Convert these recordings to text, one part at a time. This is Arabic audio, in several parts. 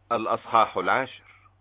الأصحاح 10.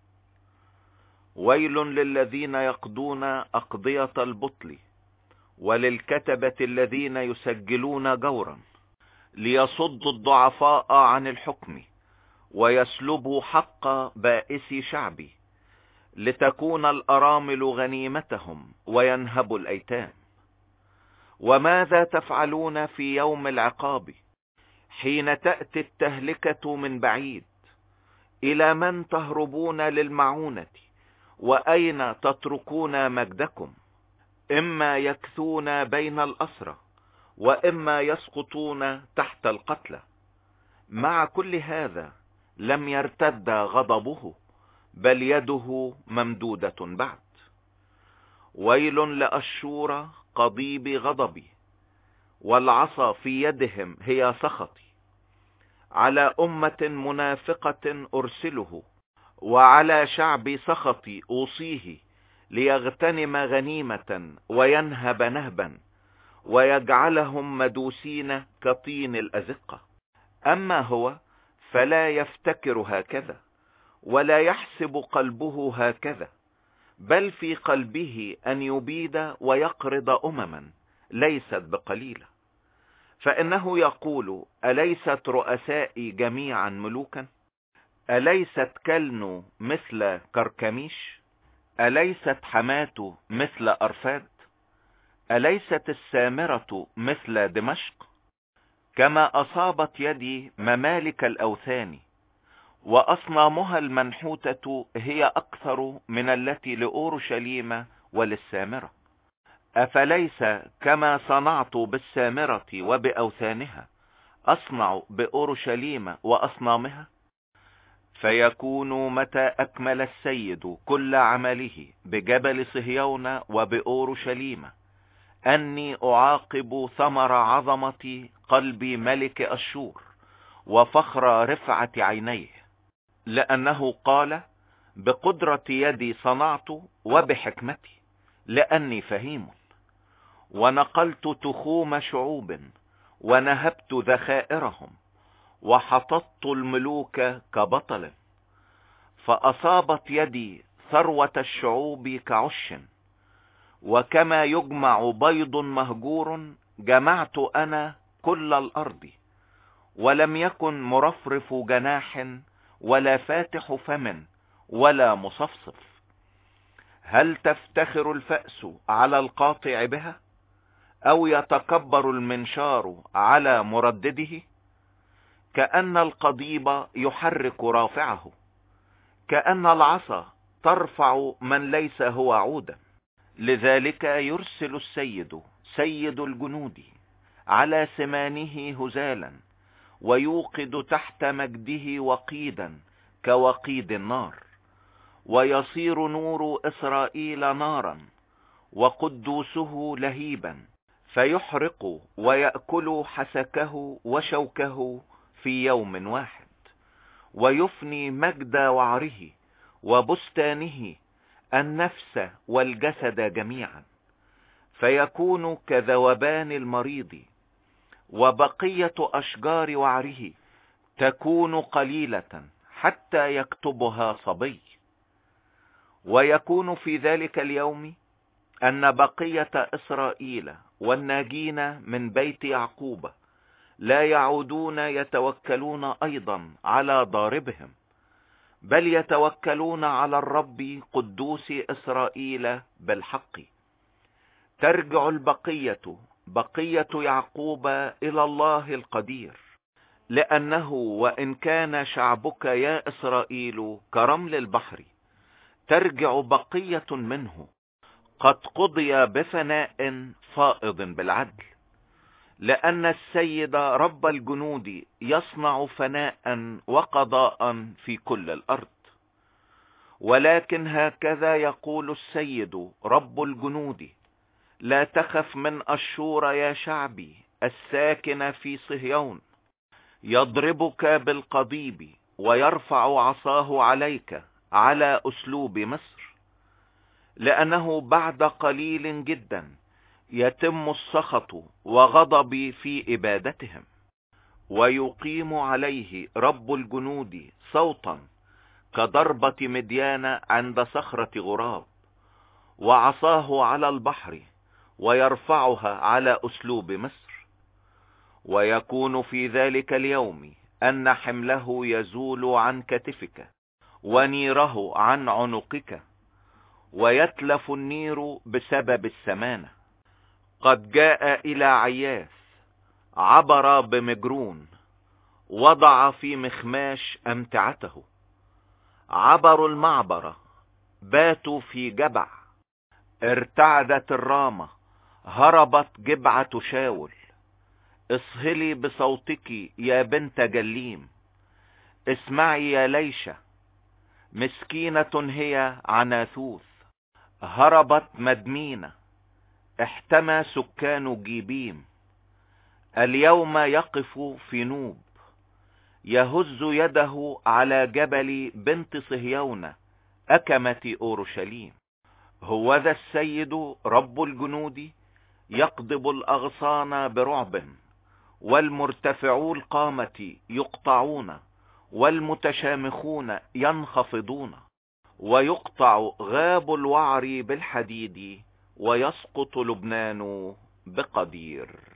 ويل للذين يقضون أقضية البطل، وللكتبة الذين يسجلون جورا، ليصدوا الضعفاء عن الحكم، ويسلبوا حق بائس شعبي، لتكون الأرامل غنيمتهم، وينهبوا الأيتام. وماذا تفعلون في يوم العقاب، حين تأتي التهلكة من بعيد؟ إلى من تهربون للمعونة؟ وأين تتركون مجدكم؟ إما يكثون بين الأسرى، وإما يسقطون تحت القتلى. مع كل هذا لم يرتد غضبه، بل يده ممدودة بعد. ويل لأشور قضيب غضبي، والعصا في يدهم هي سخطي. على أمة منافقة أرسله، وعلى شعب سخطي أوصيه، ليغتنم غنيمة وينهب نهبا، ويجعلهم مدوسين كطين الأزقة. أما هو فلا يفتكر هكذا، ولا يحسب قلبه هكذا، بل في قلبه أن يبيد ويقرض أمما ليست بقليلة. فإنه يقول: أليست رؤسائي جميعا ملوكا؟ أليست كلنو مثل كركميش؟ أليست حماة مثل أرفاد؟ أليست السامرة مثل دمشق؟ كما أصابت يدي ممالك الأوثان، وأصنامها المنحوتة هي أكثر من التي لأورشليم وللسامرة. أفليس كما صنعت بالسامرة وبأوثانها أصنع بأورشليم وأصنامها؟ فيكون متى أكمل السيد كل عمله بجبل صهيون وبأورشليم، أني أعاقب ثمر عظمة قلب ملك أشور، وفخر رفعة عينيه، لأنه قال: بقدرة يدي صنعت وبحكمتي، لأني فهيم. ونقلت تخوم شعوب، ونهبت ذخائرهم، وحططت الملوك كبطل. فأصابت يدي ثروة الشعوب كعش، وكما يجمع بيض مهجور جمعت أنا كل الأرض. ولم يكن مرفرف جناح، ولا فاتح فم، ولا مصفصف. هل تفتخر الفأس على القاطع بها، أو يتكبر المنشار على مردده؟ كأن القضيب يحرك رافعه، كأن العصا ترفع من ليس هو عودا. لذلك يرسل السيد سيد الجنود على سمانه هزالا، ويوقد تحت مجده وقيدا كوقيد النار. ويصير نور إسرائيل نارا، وقدوسه لهيبا، فيحرق ويأكل حسكه وشوكه في يوم واحد. ويفني مجد وعره وبستانه، النفس والجسد جميعا. فيكون كذوبان المريض، وبقية أشجار وعره تكون قليلة حتى يكتبها صبي. ويكون في ذلك اليوم أن بقية إسرائيل والناجين من بيت يعقوب لا يعودون يتوكلون أيضا على ضاربهم، بل يتوكلون على الرب قدوس إسرائيل بالحق. ترجع البقية، بقية يعقوب، إلى الله القدير، لأنه وإن كان شعبك يا إسرائيل كرمل البحر، ترجع بقية منه قد قضي بفناء فائض بالعدل. لأن السيد رب الجنود يصنع فناء وقضاء في كل الأرض. ولكن هكذا يقول السيد رب الجنود: لا تخف من أشور يا شعبي الساكن في صهيون. يضربك بالقضيب، ويرفع عصاه عليك على أسلوب مصر. لأنه بعد قليل جدا يتم السخط وغضب في إبادتهم، ويقيم عليه رب الجنود صوتا كضربة مديان عند صخرة غراب، وعصاه على البحر ويرفعها على أسلوب مصر. ويكون في ذلك اليوم أن حمله يزول عن كتفك ونيره عن عنقك، ويتلف النير بسبب السمانة. قد جاء إلى عياث، عبر بمجرون، وضع في مخماش أمتعته. عبروا المعبر، باتوا في جبع، ارتعدت الرامة، هربت جبعة شاول. اصهلي بصوتك يا بنت جليم، اسمعي يا ليشة، مسكينة هي عناثوث، هربت مدمينة، احتمى سكان جيبيم. اليوم يقف في نوب، يهز يده على جبل بنت صهيون أكمة أورشليم. هوذا السيد رب الجنود يقضب الأغصان برعب، والمرتفعو القامة يقطعون، والمتشامخون ينخفضون. ويقطع غاب الوعر بالحديد، ويسقط لبنان بقدير.